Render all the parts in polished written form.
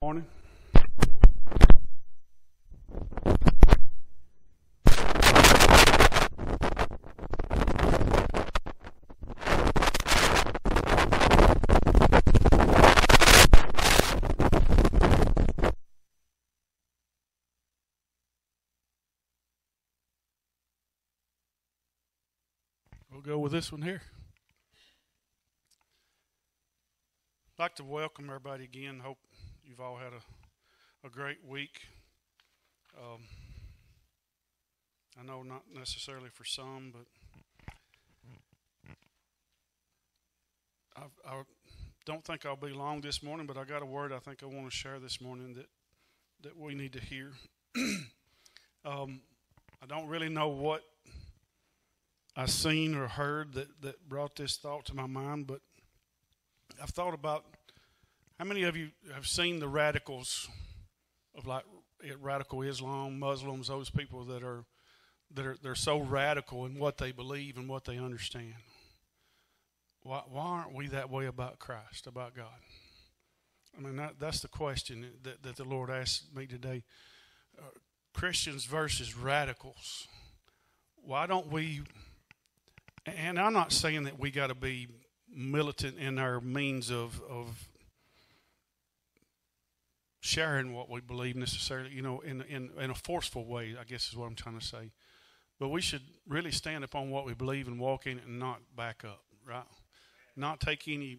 Morning. We'll go with this one here. I'd like to welcome everybody again. Hope you've all had a great week. Um, I know not necessarily for some, but I don't think I'll be long this morning, but I got a word I think I want to share this morning that we need to hear. I don't really know what I seen or heard that brought this thought to my mind, but I've thought about how many of you have seen the radicals of like radical Islam, Muslims, those people that are they're so radical in what they believe and what they understand. Why aren't we that way about Christ, about God? I mean, that's the question that the Lord asked me today. Christians versus radicals. Why don't we? And I'm not saying that we got to be militant in our means of sharing what we believe necessarily, in a forceful way, I guess is what I'm trying to say. But we should really stand upon what we believe and walk in it and not back up, right? Not take any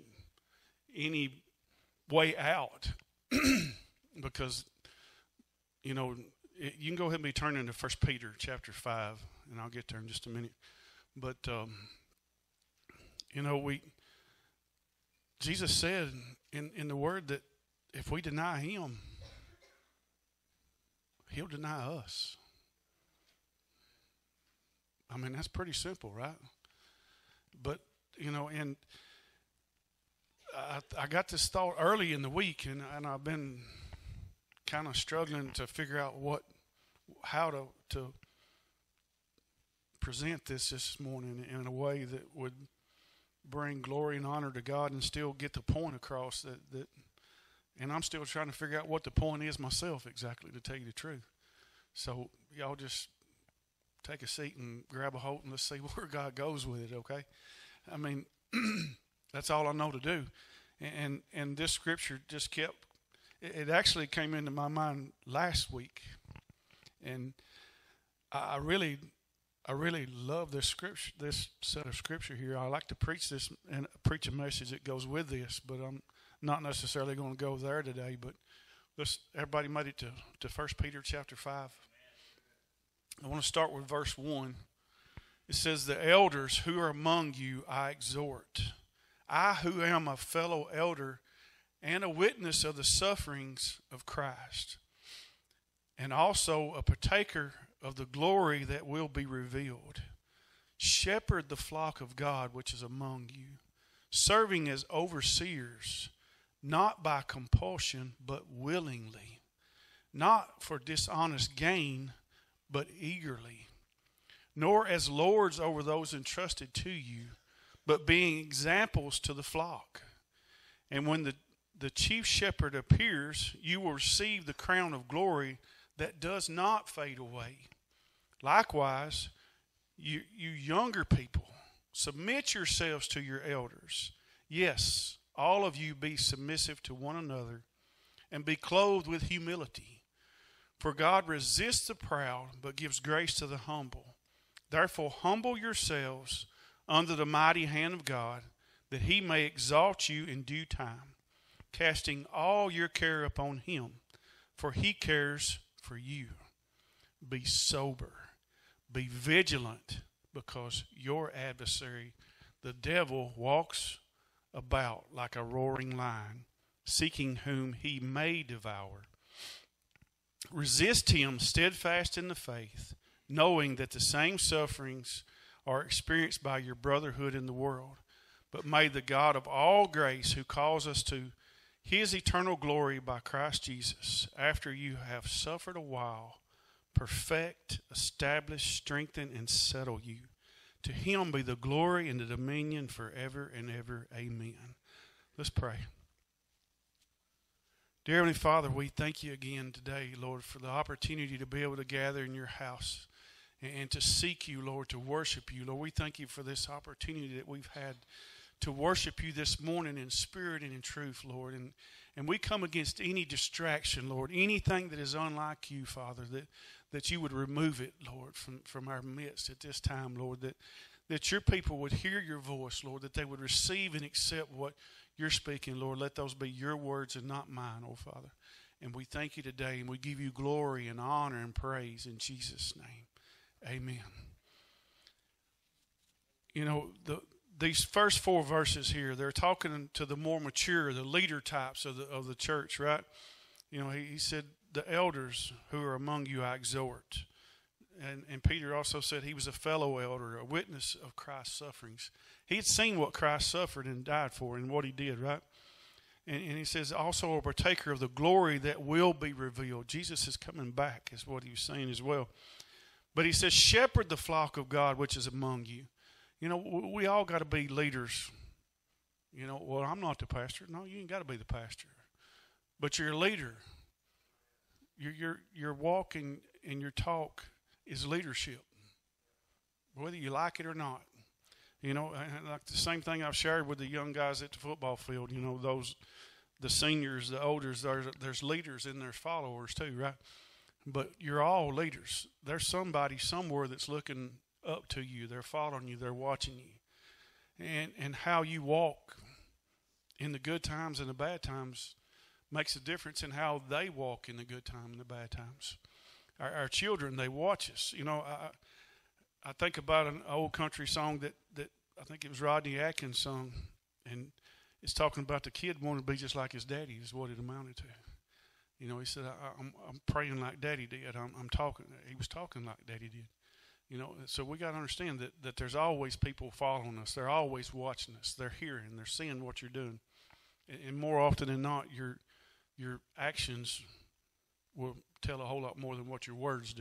way out. Because, you can go ahead and be turning to 1 Peter chapter 5, and I'll get there in just a minute. But, Jesus said in the Word that if we deny Him, He'll deny us. I mean, that's pretty simple, right? But, and I got this thought early in the week, and I've been kind of struggling to figure out how to present this morning in a way that would bring glory and honor to God and still get the point across that and I'm still trying to figure out what the point is myself exactly, to tell you the truth. So y'all just take a seat and grab a hold and let's see where God goes with it, okay? I mean, that's all I know to do. And this scripture just it actually came into my mind last week. And I really love this scripture, this set of scripture here. I like to preach this and preach a message that goes with this, but I'm not necessarily going to go there today. But everybody made it to 1 Peter chapter 5. I want to start with verse 1. It says, "The elders who are among you I exhort, I who am a fellow elder and a witness of the sufferings of Christ, and also a partaker of the glory that will be revealed. Shepherd the flock of God which is among you, serving as overseers, not by compulsion, but willingly, not for dishonest gain, but eagerly, nor as lords over those entrusted to you, but being examples to the flock. And when the chief shepherd appears, you will receive the crown of glory that does not fade away. Likewise, you younger people, submit yourselves to your elders. Yes, all of you be submissive to one another and be clothed with humility. For God resists the proud, but gives grace to the humble. Therefore, humble yourselves under the mighty hand of God, that He may exalt you in due time, casting all your care upon Him, for He cares for you. Be sober, be vigilant, because your adversary, the devil, walks about like a roaring lion, seeking whom he may devour. Resist him steadfast in the faith, knowing that the same sufferings are experienced by your brotherhood in the world. But may the God of all grace, who calls us to His eternal glory by Christ Jesus, after you have suffered a while, perfect, establish, strengthen, and settle you. To Him be the glory and the dominion forever and ever. Amen. Let's pray. Dear Heavenly Father, we thank you again today, Lord, for the opportunity to be able to gather in your house and to seek you, Lord, to worship you. Lord, we thank you for this opportunity that we've had to worship you this morning in spirit and in truth, Lord. And we come against any distraction, Lord, anything that is unlike you, Father, that you would remove it, Lord, from our midst at this time, Lord, that your people would hear your voice, Lord, that they would receive and accept what you're speaking, Lord. Let those be your words and not mine, oh Father. And we thank you today, and we give you glory and honor and praise in Jesus' name. Amen. You know, these first 4 verses here, they're talking to the more mature, the leader types of the church, right? You know, he said, the elders who are among you I exhort. And Peter also said he was a fellow elder, a witness of Christ's sufferings. He had seen what Christ suffered and died for and what he did, right? And he says also a partaker of the glory that will be revealed. Jesus is coming back is what he was saying as well. But he says, shepherd the flock of God which is among you. You know, we all got to be leaders. You know, well, I'm not the pastor. No, you ain't got to be the pastor. But you're a leader. Your walking and your talk is leadership, whether you like it or not. You know, like the same thing I've shared with the young guys at the football field. You know, the seniors, the elders, there's leaders and there's followers too, right? But you're all leaders. There's somebody somewhere that's looking up to you. They're following you. They're watching you. And how you walk in the good times and the bad times makes a difference in how they walk in the good time and the bad times. Our children, they watch us. You know, I think about an old country song that I think it was Rodney Atkins sung, and it's talking about the kid wanting to be just like his daddy is what it amounted to. You know, he said, I'm praying like Daddy did. I'm talking. He was talking like Daddy did. You know, so we got to understand that there's always people following us. They're always watching us. They're hearing. They're seeing what you're doing. And more often than not, your actions will tell a whole lot more than what your words do.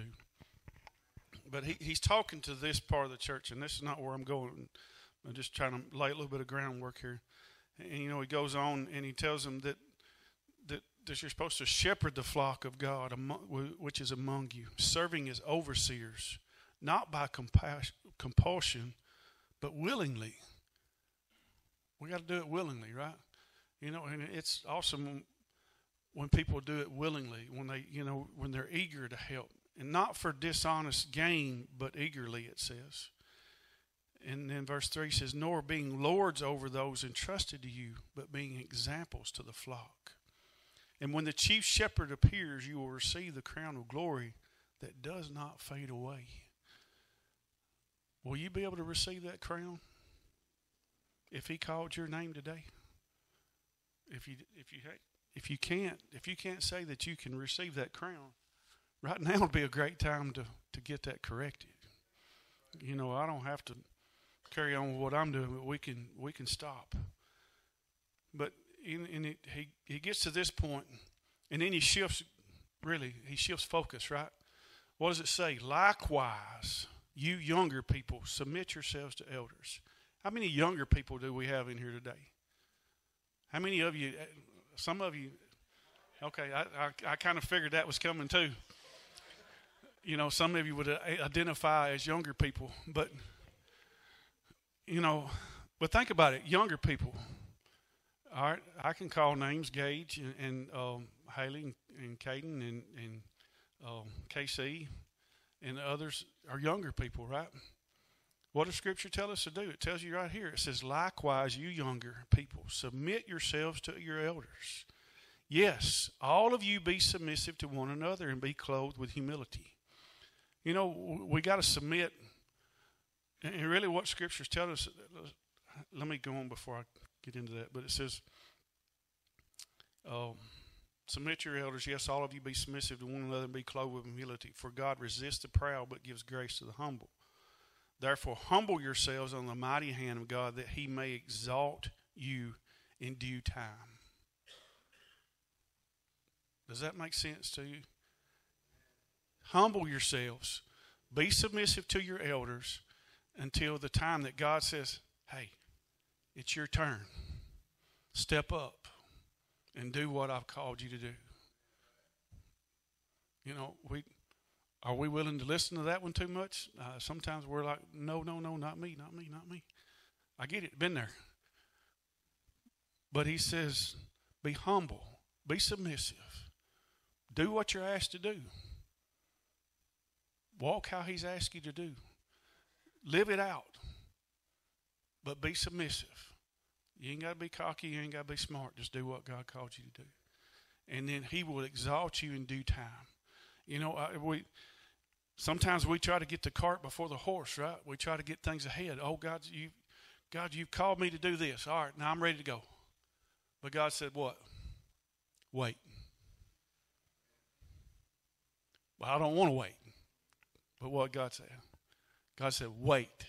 But he's talking to this part of the church, and this is not where I'm going. I'm just trying to lay a little bit of groundwork here. And, you know, he goes on and he tells them that you're supposed to shepherd the flock of God, which is among you, serving as overseers, not by compulsion, but willingly. We got to do it willingly, right? You know, and it's awesome when people do it willingly, when they're eager to help, and not for dishonest gain, but eagerly, it says. And then verse 3 says, nor being lords over those entrusted to you, but being examples to the flock. And when the chief shepherd appears, you will receive the crown of glory that does not fade away. Will you be able to receive that crown if he called your name today? If you can't say that you can receive that crown, right now would be a great time to get that corrected. You know, I don't have to carry on with what I'm doing, but we can stop. But he gets to this point, and then he shifts focus, right? What does it say? Likewise, you younger people, submit yourselves to elders. How many younger people do we have in here today? How many of you, some of you, okay, I kind of figured that was coming too. You know, some of you would identify as younger people, but, you know, but think about it, younger people. All right, I can call names, Gage and Haley and Caden and KC and others are younger people, right? What does Scripture tell us to do? It tells you right here. It says, likewise, you younger people, submit yourselves to your elders. Yes, all of you be submissive to one another and be clothed with humility. You know, we got to submit. And really what Scripture's telling us, let me go on before I get into that. But it says, submit your elders. Yes, all of you be submissive to one another and be clothed with humility. For God resists the proud but gives grace to the humble. Therefore, humble yourselves on the mighty hand of God that he may exalt you in due time. Does that make sense to you? Humble yourselves. Be submissive to your elders until the time that God says, hey, it's your turn. Step up. and do what I've called you to do. You know, are we willing to listen to that one too much? Sometimes we're like, no, not me. I get it, been there. But he says, be humble, be submissive, do what you're asked to do. Walk how he's asked you to do. Live it out, but be submissive. You ain't got to be cocky, you ain't got to be smart. Just do what God called you to do. And then he will exalt you in due time. You know, sometimes we try to get the cart before the horse, right? We try to get things ahead. Oh, God, you've called me to do this. All right, now I'm ready to go. But God said what? Wait. Well, I don't want to wait. But what God said? God said, wait.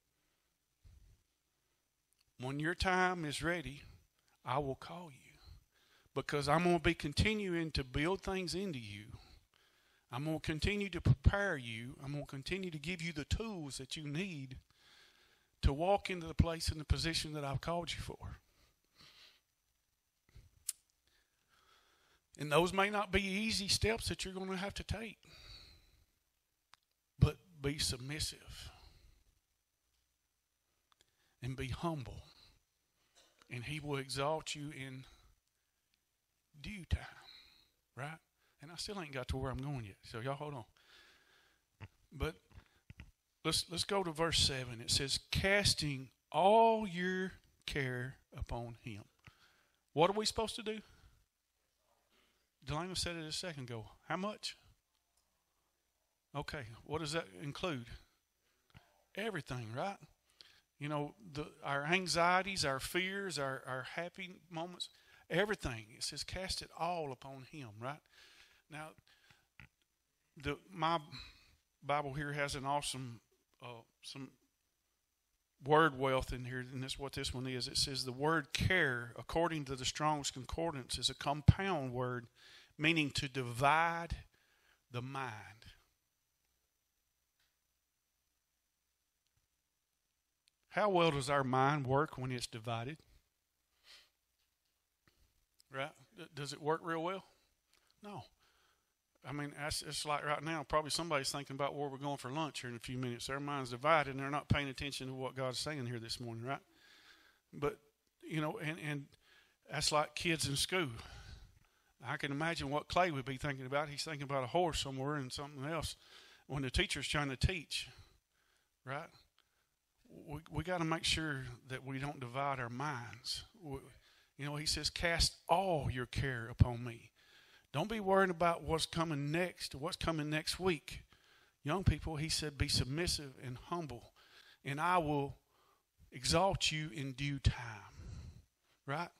When your time is ready, I will call you. Because I'm going to be continuing to build things into you. I'm going to continue to prepare you. I'm going to continue to give you the tools that you need to walk into the place and the position that I've called you for. And those may not be easy steps that you're going to have to take. But be submissive. And be humble. And he will exalt you in due time. Right? And I still ain't got to where I'm going yet. So y'all hold on. But let's go to verse 7. It says, casting all your care upon him. What are we supposed to do? Delana said it a second ago. How much? Okay. What does that include? Everything, right? You know, our anxieties, our fears, our happy moments, everything. It says cast it all upon him, right? Now, my Bible here has an awesome, some word wealth in here, and that's what this one is. It says the word care, according to the Strong's Concordance, is a compound word meaning to divide the mind. How well does our mind work when it's divided? Right? Does it work real well? No. I mean, it's like right now, probably somebody's thinking about where we're going for lunch here in a few minutes. Their mind's divided, and they're not paying attention to what God's saying here this morning, right? But, you know, and that's like kids in school. I can imagine what Clay would be thinking about. He's thinking about a horse somewhere and something else when the teacher's trying to teach, right? We got to make sure that we don't divide our minds. You know, he says, cast all your care upon me. Don't be worried about what's coming next or what's coming next week. Young people, he said, be submissive and humble, and I will exalt you in due time. Right?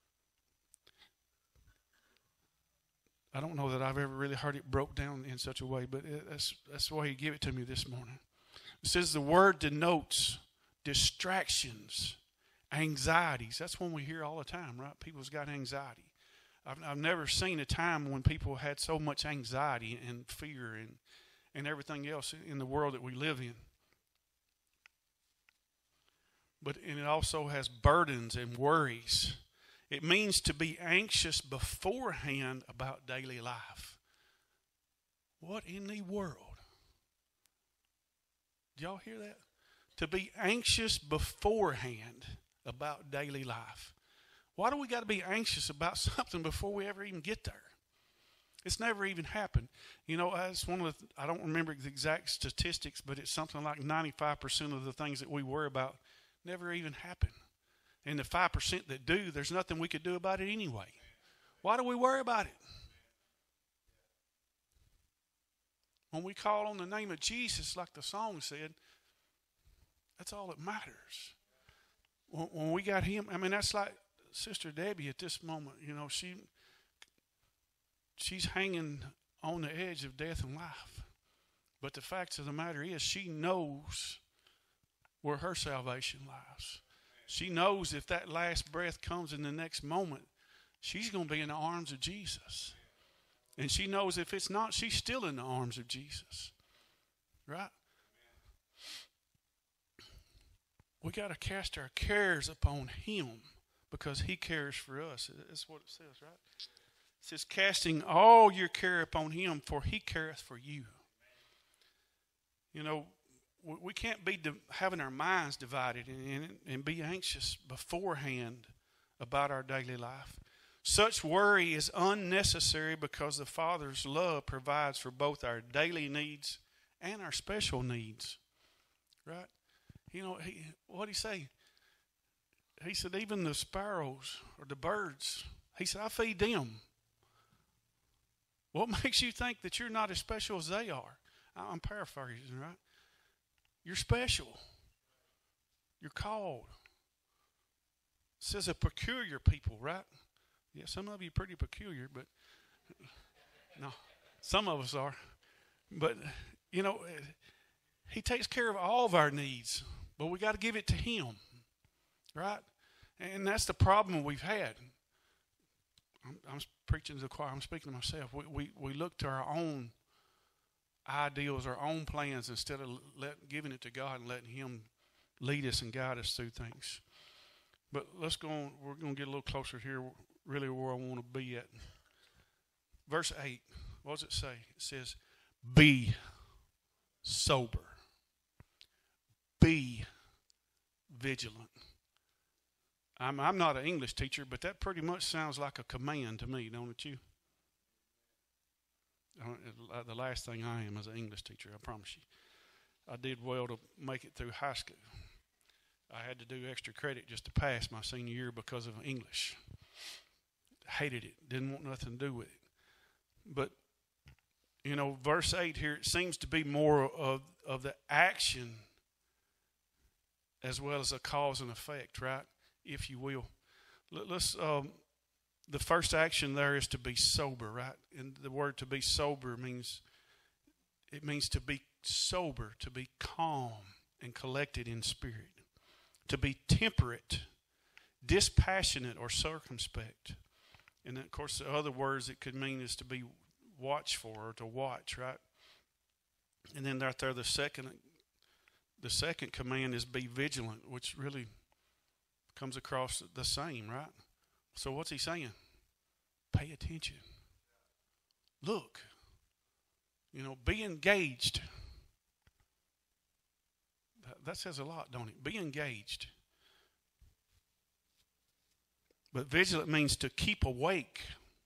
I don't know that I've ever really heard it broke down in such a way, but that's why he gave it to me this morning. It says the word denotes distractions, anxieties. That's one we hear all the time, right? People's got anxiety. I've never seen a time when people had so much anxiety and fear and everything else in the world that we live in. And it also has burdens and worries. It means to be anxious beforehand about daily life. What in the world? Do y'all hear that? To be anxious beforehand about daily life. Why do we got to be anxious about something before we ever even get there? It's never even happened. You know, it's one of I don't remember the exact statistics, but it's something like 95% of the things that we worry about never even happen. And the 5% that do, there's nothing we could do about it anyway. Why do we worry about it? When we call on the name of Jesus, like the song said, that's all that matters. When we got him, I mean, that's like Sister Debbie at this moment. You know, she's hanging on the edge of death and life. But the fact of the matter is, she knows where her salvation lies. She knows if that last breath comes in the next moment, she's going to be in the arms of Jesus. And she knows if it's not, she's still in the arms of Jesus. Right? We got to cast our cares upon him because he cares for us. That's what it says, right? It says, casting all your care upon him, for he careth for you. You know, we can't be having our minds divided and be anxious beforehand about our daily life. Such worry is unnecessary because the Father's love provides for both our daily needs and our special needs. Right? You know, what did he say? He said, even the sparrows or the birds, he said, I feed them. What makes you think that you're not as special as they are? I'm paraphrasing, right? You're special. You're called. It says a peculiar people, right? Yeah, some of you are pretty peculiar, but no, some of us are. But, you know, he takes care of all of our needs, but we got to give it to him, right? And that's the problem we've had. I'm preaching to the choir. I'm speaking to myself. We look to our own ideals, our own plans, instead of giving it to God and letting him lead us and guide us through things. But let's go on. We're going to get a little closer here, really where I want to be at. Verse 8, what does it say? It says, be sober. Be vigilant. I'm not an English teacher, but that pretty much sounds like a command to me, don't it you? The last thing I am is an English teacher, I promise you. I did well to make it through high school. I had to do extra credit just to pass my senior year because of English. Hated it. Didn't want nothing to do with it. But, you know, verse 8 here, it seems to be more of the action as well as a cause and effect, right? If you will. Let's the first action there is to be sober, right? And the word to be sober means to be sober, to be calm and collected in spirit, to be temperate, dispassionate, or circumspect. And then, of course, the other words it could mean is to be watchful or to watch, right? And then right there, the second command is be vigilant, which really comes across the same, right? So what's he saying? Pay attention. Look. You know, be engaged. That says a lot, don't it? Be engaged. But vigilant means to keep awake.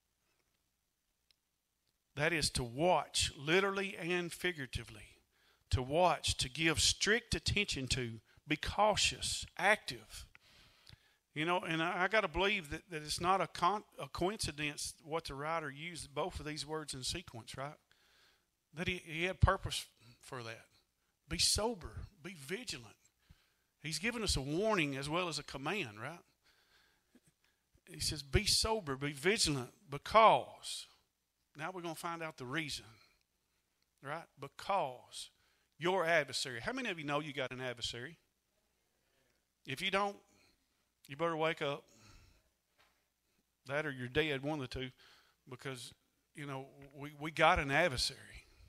That is to watch, literally and figuratively. To watch, to give strict attention to, be cautious, active. You know, and I got to believe that it's not a coincidence what the writer used both of these words in sequence, right? That he had purpose for that. Be sober, be vigilant. He's given us a warning as well as a command, right? He says, be sober, be vigilant, because. Now we're going to find out the reason, right? Because your adversary. How many of you know you got an adversary? If you don't, you better wake up. That or you're dead, one of the two, because, you know, we got an adversary.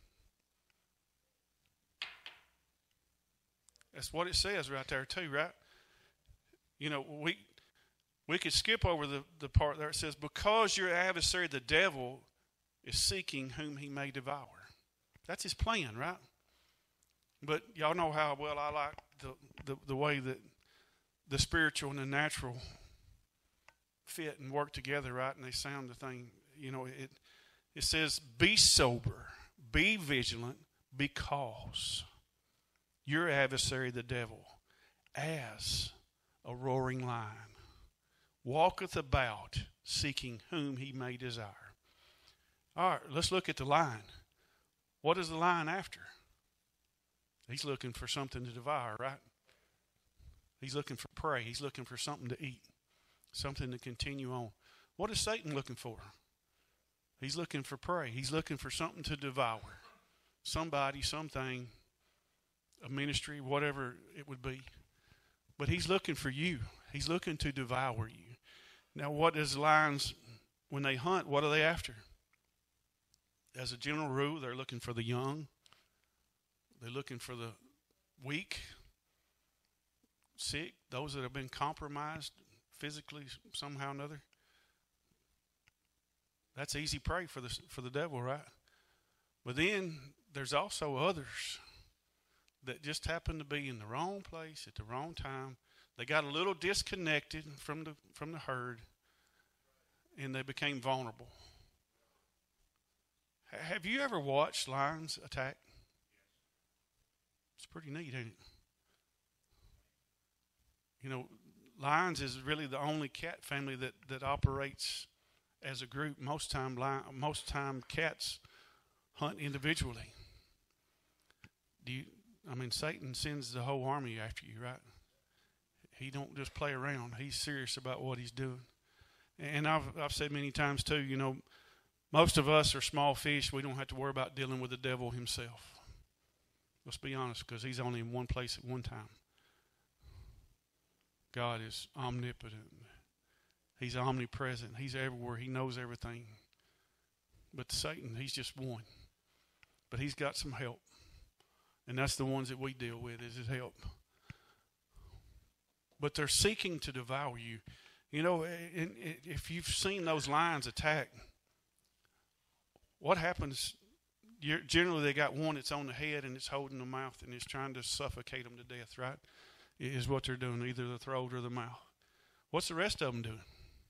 That's what it says right there too, right? You know, we could skip over the part there. It says, because your adversary, the devil, is seeking whom he may devour. That's his plan, right? But y'all know how well I like the way that the spiritual and the natural fit and work together, right? And they sound the thing, you know, it says, be sober, be vigilant, because your adversary, the devil, as a roaring lion, walketh about, seeking whom he may desire. All right, let's look at the lion. What is the lion after? He's looking for something to devour, right? He's looking for prey. He's looking for something to eat, something to continue on. What is Satan looking for? He's looking for prey. He's looking for something to devour. Somebody, something, a ministry, whatever it would be. But he's looking for you. He's looking to devour you. Now, what does lions, when they hunt, what are they after? As a general rule, they're looking for the young. They're looking for the weak, sick, those that have been compromised physically somehow or another. That's easy prey for the devil, right? But then there's also others that just happen to be in the wrong place at the wrong time. They got a little disconnected from the herd, and they became vulnerable. Have you ever watched lions attack? It's pretty neat, ain't it? You know, lions is really the only cat family that operates as a group. Most time cats hunt individually. Satan sends the whole army after you, right? He don't just play around. He's serious about what he's doing. And I've said many times too, you know, most of us are small fish. We don't have to worry about dealing with the devil himself. Let's be honest, because he's only in one place at one time. God is omnipotent. He's omnipresent. He's everywhere. He knows everything. But Satan, he's just one. But he's got some help. And that's the ones that we deal with, is his help. But they're seeking to devour you. You know, if you've seen those lions attack, what happens? Generally, they got one that's on the head and it's holding the mouth and it's trying to suffocate them to death, right? Is what they're doing, either the throat or the mouth. What's the rest of them doing?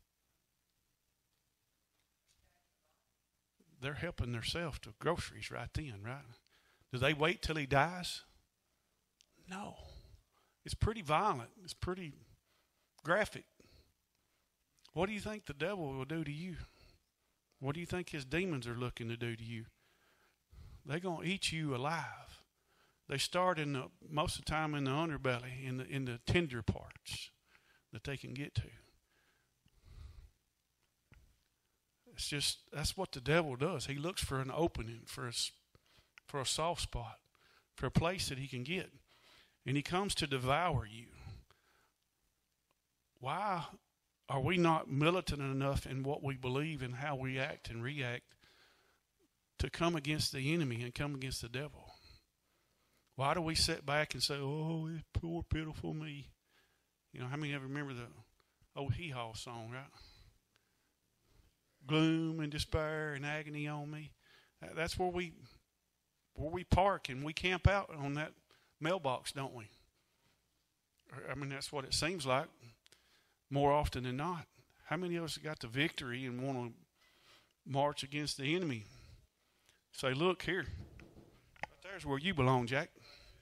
They're helping themselves to groceries right then, right? Do they wait till he dies? No. It's pretty violent. It's pretty graphic. What do you think the devil will do to you? What do you think his demons are looking to do to you? They're going to eat you alive. They start most of the time in the underbelly, in the tender parts that they can get to. That's what the devil does. He looks for an opening, for a soft spot, for a place that he can get. And he comes to devour you. Why are we not militant enough in what we believe and how we act and react to come against the enemy and come against the devil? Why do we sit back and say, oh, poor, pitiful me? You know, how many ever remember the old hee-haw song, right? Gloom and despair and agony on me. That's where we park and we camp out on that mailbox, don't we? I mean, that's what it seems like more often than not. How many of us got the victory and want to march against the enemy? Say, look here. Right there's where you belong, Jack.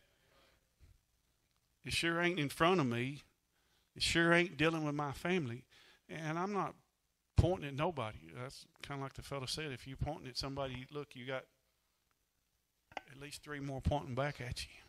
It sure ain't in front of me. It sure ain't dealing with my family. And I'm not pointing at nobody. That's kind of like the fellow said. If you're pointing at somebody, look, you got at least three more pointing back at you.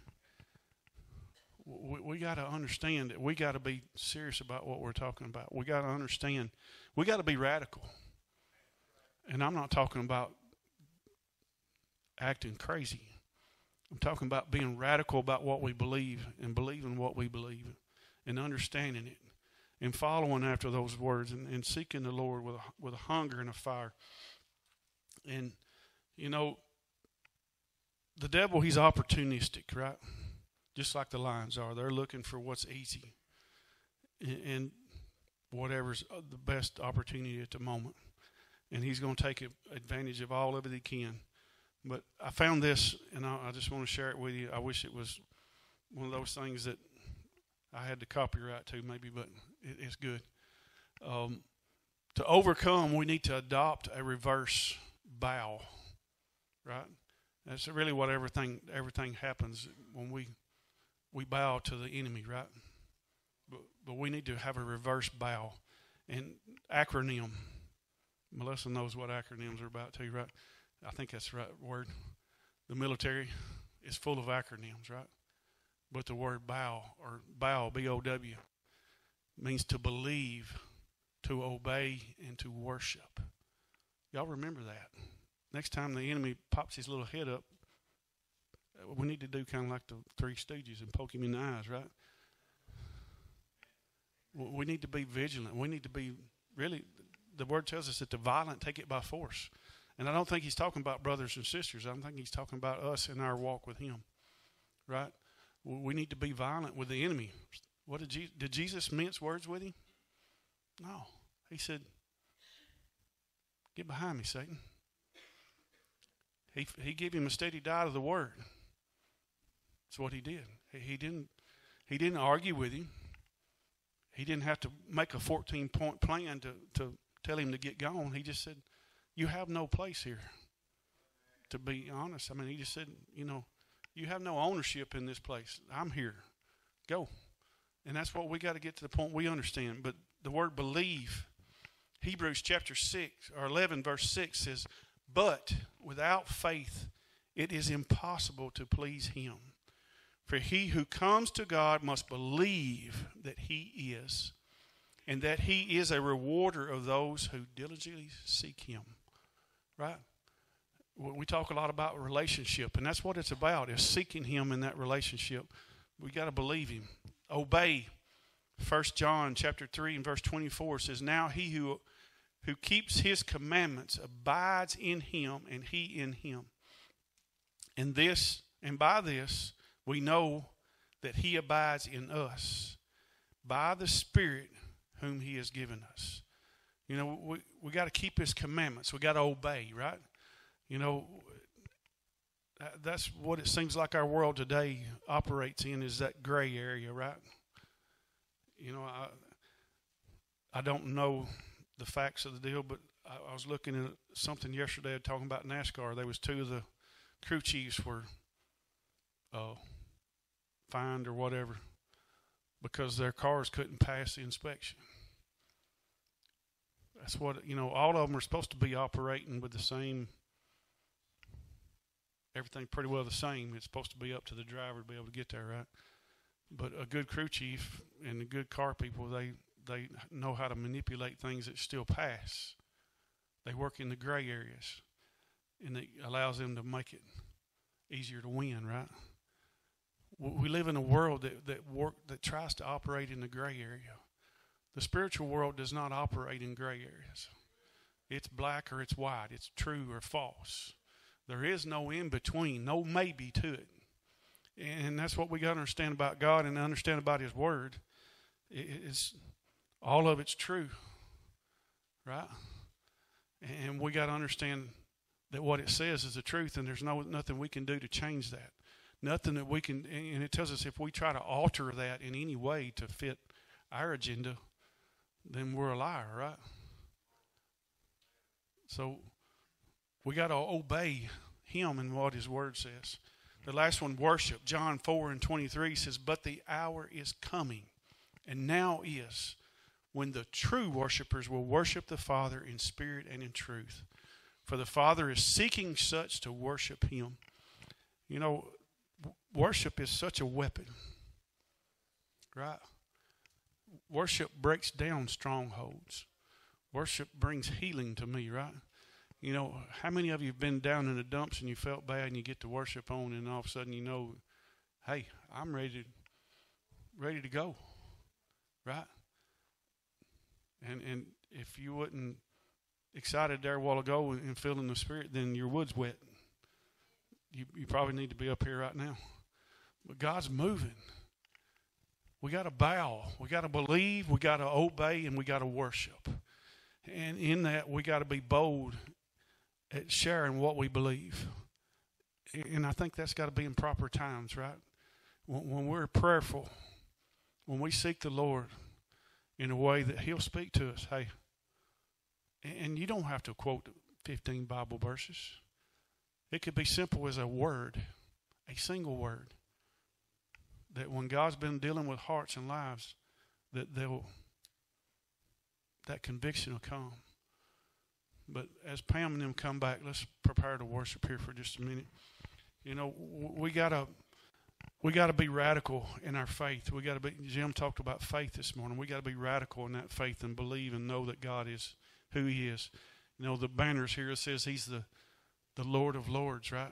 We got to understand that we got to be serious about what we're talking about. We got to understand. We got to be radical. And I'm not talking about acting crazy. I'm talking about being radical about what we believe and believing what we believe and understanding it and following after those words and seeking the Lord with a hunger and a fire. And, you know, the devil, he's opportunistic, right? Just like the lions are. They're looking for what's easy and whatever's the best opportunity at the moment. And he's going to take advantage of all of it he can. But I found this, and I just want to share it with you. I wish it was one of those things that I had the copyright to maybe, but it's good. To overcome, we need to adopt a reverse bow, right? That's really what everything happens when we bow to the enemy, right? But we need to have a reverse bow. And acronym. Melissa knows what acronyms are about too, right? I think that's the right word. The military is full of acronyms, right? But the word bow, or bow, B-O-W, means to believe, to obey, and to worship. Y'all remember that. Next time the enemy pops his little head up, we need to do kind of like the Three Stooges and poke him in the eyes, right? We need to be vigilant. We need to be really, the word tells us that the violent take it by force. And I don't think he's talking about brothers and sisters. I don't think he's talking about us in our walk with him, right? We need to be violent with the enemy. What did Jesus mince words with him? No. He said, get behind me, Satan. He gave him a steady diet of the word. That's what he did. He didn't argue with him. He didn't have to make a 14-point plan to tell him to get gone. He just said, you have no place here, to be honest. I mean, he just said, you have no ownership in this place. I'm here. Go. And that's what we got to get to the point we understand. But the word believe, Hebrews chapter 6 or 11 verse 6 says, but without faith it is impossible to please him. For he who comes to God must believe that he is, and that he is a rewarder of those who diligently seek him. Right? We talk a lot about relationship, and that's what it's about, is seeking him in that relationship. We got to believe him. Obey. 1 John chapter 3 and verse 24 says, now he who keeps his commandments abides in him, and he in him. And by this we know that he abides in us by the Spirit whom he has given us. We got to keep his commandments. We got to obey, right? That's what it seems like our world today operates in, is that gray area, right? I don't know the facts of the deal, but I was looking at something yesterday talking about NASCAR. There was two of the crew chiefs were fined or whatever because their cars couldn't pass the inspection. That's what, all of them are supposed to be operating with the same, everything pretty well the same. It's supposed to be up to the driver to be able to get there, right? But a good crew chief and the good car people, they know how to manipulate things that still pass. They work in the gray areas, and it allows them to make it easier to win, right? We live in a world that tries to operate in the gray area. The spiritual world does not operate in gray areas. It's black or it's white. It's true or false. There is no in between, no maybe to it. And that's what we got to understand about God and understand about his word. It's all of it's true, right? And we got to understand that what it says is the truth, and there's nothing we can do to change that. Nothing that we can, and it tells us if we try to alter that in any way to fit our agenda, then we're a liar, right? So we got to obey him and what his word says. The last one, worship. John 4 and 23 says, but the hour is coming, and now is, when the true worshipers will worship the Father in spirit and in truth. For the Father is seeking such to worship him. Worship is such a weapon, right? Worship breaks down strongholds. Worship brings healing to me, right? How many of you have been down in the dumps and you felt bad and you get to worship on and all of a sudden hey, I'm ready to go, right? And if you wasn't excited there a while ago and feeling the Spirit, then your wood's wet. You probably need to be up here right now. But God's moving. We got to bow. We got to believe. We got to obey, and we got to worship. And in that, we got to be bold at sharing what we believe. And I think that's got to be in proper times, right? When we're prayerful, when we seek the Lord in a way that he'll speak to us, hey, and you don't have to quote 15 Bible verses. It could be simple as a word, a single word, that when God's been dealing with hearts and lives, that conviction will come. But as Pam and them come back, let's prepare to worship here for just a minute. We gotta be radical in our faith. Jim talked about faith this morning. We gotta be radical in that faith and believe and know that God is who he is. The banners here, it says he's the Lord of Lords, right?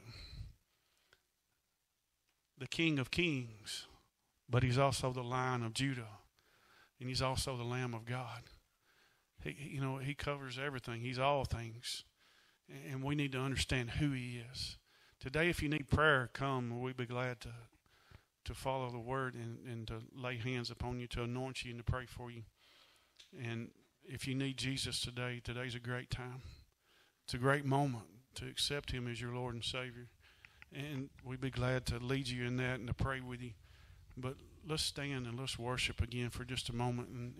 The King of Kings, but he's also the Lion of Judah, and he's also the Lamb of God. He covers everything. He's all things, and we need to understand who he is. Today, if you need prayer, come. We'd be glad to follow the word and to lay hands upon you, to anoint you and to pray for you. And if you need Jesus today, today's a great time. It's a great moment to accept him as your Lord and Savior. And we'd be glad to lead you in that and to pray with you. But let's stand and let's worship again for just a moment. And